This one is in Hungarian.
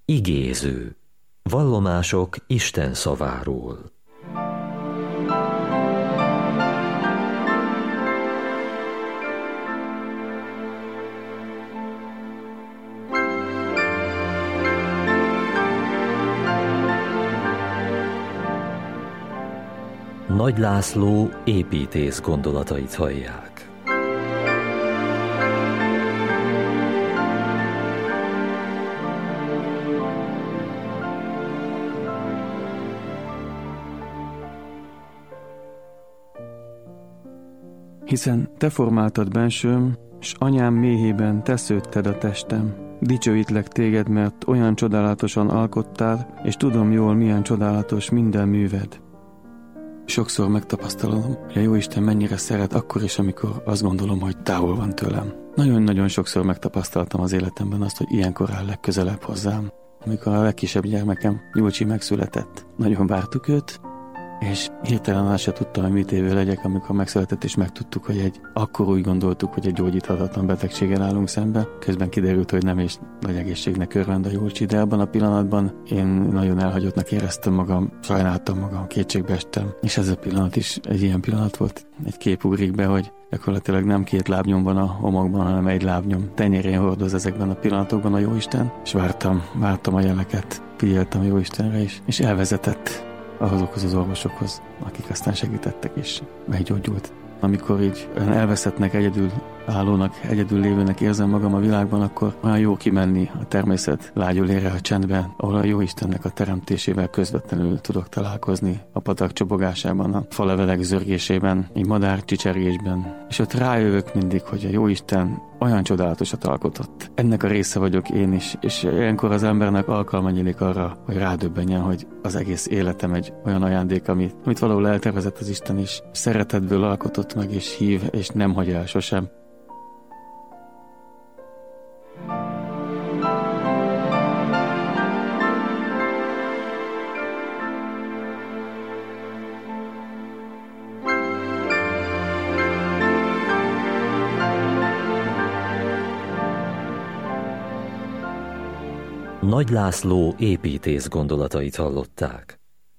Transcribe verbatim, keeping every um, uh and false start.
Igéző. Vallomások Isten szaváról. Nagy László építész gondolatait hallják. Hiszen te formáltad bensőm, s anyám méhében te szőtted a testem. Dicsőítlek téged, mert olyan csodálatosan alkottál, és tudom jól, milyen csodálatos minden műved. Sokszor megtapasztalom, hogy a Jóisten mennyire szeret akkor is, amikor azt gondolom, hogy távol van tőlem. Nagyon-nagyon sokszor megtapasztaltam az életemben azt, hogy ilyenkor áll legközelebb hozzám. Amikor a legkisebb gyermekem, Gyulcsi megszületett. Nagyon vártuk őt, és hirtelen azt se tudtam, hogy mit évő legyek, amikor megszületett, és megtudtuk, hogy egy, akkor úgy gondoltuk, hogy egy gyógyíthatatlan betegséggel állunk szembe. Közben kiderült, hogy nem, és nagy egészségnek örvend a Júlcsi, de abban a pillanatban én nagyon elhagyottnak éreztem magam, sajnáltam magam, kétségbe estem. És ez a pillanat is egy ilyen pillanat volt. Egy kép ugrik be, hogy gyakorlatilag nem két lábnyom van a homokban, hanem egy lábnyom. Tenyérén hordoz ezekben a pillanatokban a Jóisten, és vártam, vártam a jeleket, figyeltem a Jóistenre is, és elvezetett azokhoz az orvosokhoz, akik aztán segítettek, és meggyógyult. Amikor így elveszettnek, egyedül állónak, egyedül lévőnek érzem magam a világban, akkor olyan jó kimenni a természet lágyulére, a csendben, ahol a Jóistennek a teremtésével közvetlenül tudok találkozni, a patak csobogásában, a falevelek zörgésében, egy madár csicsergésben. És ott rájövök mindig, hogy a Jóisten olyan csodálatosat alkotott. Ennek a része vagyok én is, és ilyenkor az embernek alkalma nyílik arra, hogy rádöbbenjen, hogy az egész életem egy olyan ajándék, amit, amit valahol eltervezett az Isten is. Szeretetből alkotott meg, és hív, és nem hagy el sosem. Nagy László építész gondolatait hallották.